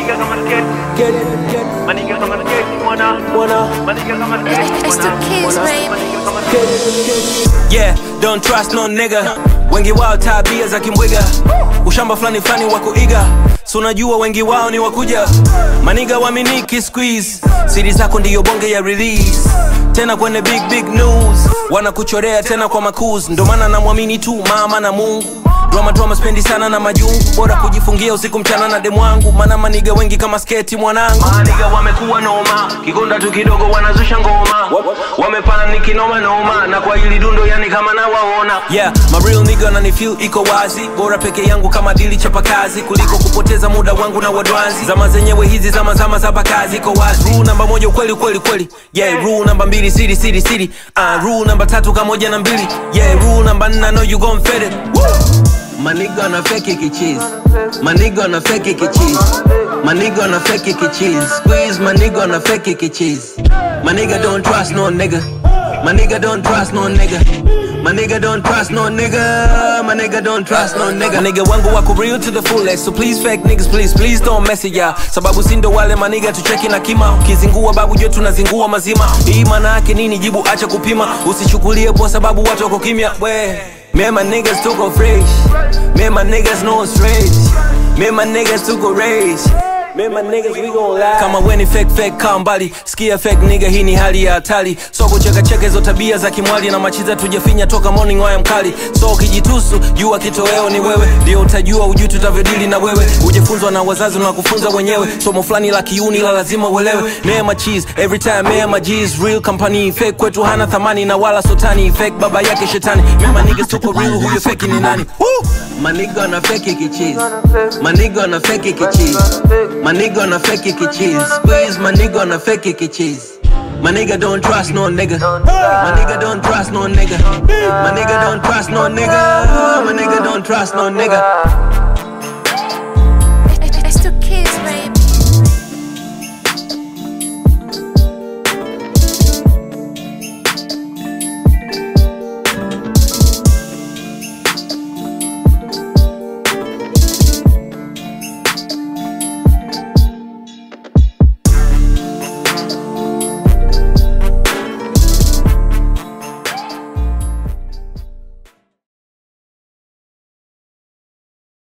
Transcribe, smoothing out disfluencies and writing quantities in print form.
nigga kama skate, my nigga kama skate, my nigga kama skate, It's the kids, baby. Yeah, don't trust no nigga. Wengi wao tabia za kimbwiga, ushamba flani flani wa kuiga. So unajua wengi wao ni wakuja. Maniga waminiki squeeze, siri zako ndiyo bonge ya release. Tena kwenye big news, wanakuchorea tena kwa makuzi. Ndo maana namwamini tu mama na Mungu. Drama spendi sana na majungu, bora kujifungia usiku mchana na demu wangu. Maana maniga wengi kama sketi mwanangu. Maniga wamekuwa noma, kikonda tu kidogo wanazusha ngoma. Wamepana nikinoma noma, na kwa hili dundo yani kama na waona. Yeah, my real nigga na ni feel iko wazi. Bora peke yangu kama dili chapa kazi, kuliko kupoteza muda wangu na wadwanzi. Zama zenyewe hizi zama za bakazi iko wazi. Rule number 1 kweli. Yeah, rule number 2 city. Rule number 3 kamoja na 2. Yeah, rule number 4 I know you gon' fit it. Woo! My nigga na fake kichizi, my nigga na fake kichizi, my nigga na fake kichizi. Squeeze my nigga na fake kichizi. My nigga don't trust no nigga, my nigga don't trust no nigga, my nigga don't trust no nigga, my nigga don't trust no nigga. Nigga wangu wako real to the fullest, so please fake niggas please don't mess it ya. Sababu sindo wale my nigga tucheki na kima. Ukizingua babu jo tunazingua mazima. Hii maana yake nini? Jibu acha kupima. Usichukulie kwa sababu watu wako kimya. Me and my niggas too go fresh. Me and my niggas no strange. Me and my niggas too go rage. Me and my niggas we gon' lie. Kama weni fake kaa mbali. Skia fake nigga hii ni hali ya hatari. So kucheka hizo tabia za kimwali. Na machiza tujafinya toka morning waya mkali. So ukijitusu jua kitoweo ni wewe. Ndio utajua ujui tutavyodili na wewe. Ujifunzwa na wazazi na kufunza wenyewe. Somo flani la kiuni la lazima uelewe. Me and my cheese every time me and my G's. Real company fake kwetu hana thamani na wala sotani. Fake baba yake shetani. Me and my niggas tuko real, huyo fake ni nani? Woo! My nigga na fake kichizi, my nigga na fake kichizi, my nigga na fake kichizi. Squeeze my nigga na fake kichizi. My nigga don't trust no nigga, my nigga don't trust no nigga, my nigga don't trust no nigga, my nigga don't trust no nigga.